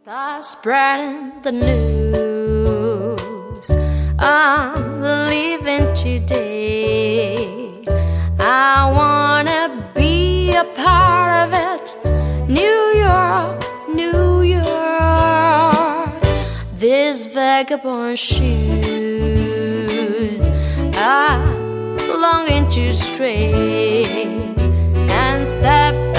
Start spreading the news. I'm leaving today. I wanna be a part of it. New York, New York. These vagabond shoes are longing to stray and step